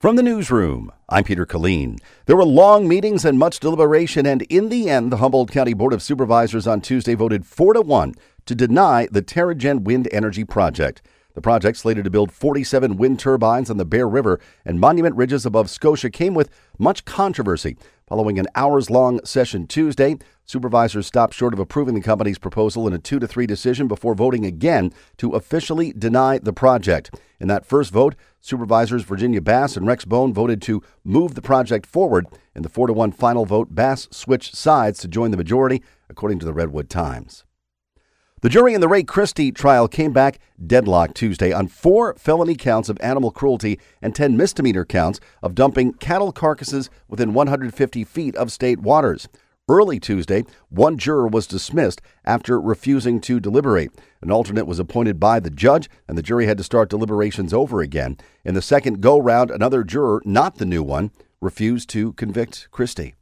From the newsroom, I'm Peter Killeen. There were long meetings and much deliberation, and in the end, the Humboldt County Board of Supervisors on Tuesday voted 4-1 to deny the Terra-Gen wind energy project. The project, slated to build 47 wind turbines on the Bear River and Monument Ridges above Scotia, came with much controversy. Following an hours-long session Tuesday, supervisors stopped short of approving the company's proposal in a 2-3 decision before voting again to officially deny the project. In that first vote, Supervisors Virginia Bass and Rex Bone voted to move the project forward. In the 4-1 final vote, Bass switched sides to join the majority, according to the Redwood Times. The jury in the Ray Christie trial came back deadlocked Tuesday on 4 felony counts of animal cruelty and 10 misdemeanor counts of dumping cattle carcasses within 150 feet of state waters. Early Tuesday, one juror was dismissed after refusing to deliberate. An alternate was appointed by the judge, and the jury had to start deliberations over again. In the second go-round, another juror, not the new one, refused to convict Christie.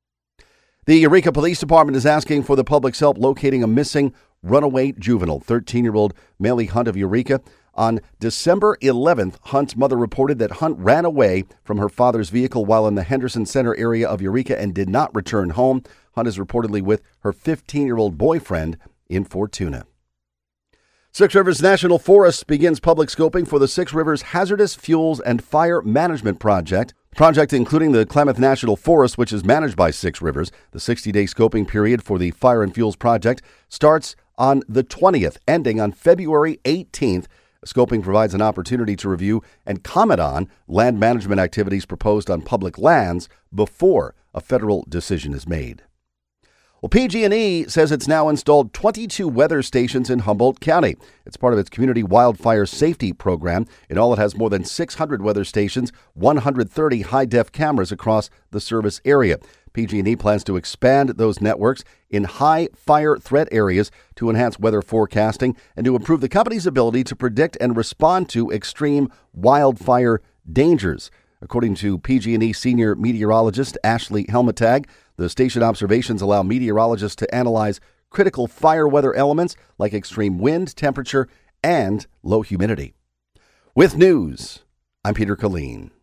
The Eureka Police Department is asking for the public's help locating a missing runaway juvenile, 13-year-old Melly Hunt of Eureka. On December 11th, Hunt's mother reported that Hunt ran away from her father's vehicle while in the Henderson Center area of Eureka and did not return home. Hunt is reportedly with her 15-year-old boyfriend in Fortuna. Six Rivers National Forest begins public scoping for the Six Rivers Hazardous Fuels and Fire Management Project. Project including the Klamath National Forest, which is managed by Six Rivers. The 60-day scoping period for the Fire and Fuels Project starts on the 20th, ending on February 18th. Scoping provides an opportunity to review and comment on land management activities proposed on public lands before a federal decision is made. Well, PG&E says it's now installed 22 weather stations in Humboldt County. It's part of its community wildfire safety program. In all, it has more than 600 weather stations, 130 high-def cameras across the service area. PG&E plans to expand those networks in high fire threat areas to enhance weather forecasting and to improve the company's ability to predict and respond to extreme wildfire dangers. According to PG&E senior meteorologist Ashley Helmetag, the station observations allow meteorologists to analyze critical fire weather elements like extreme wind, temperature, and low humidity. With news, I'm Peter Killeen.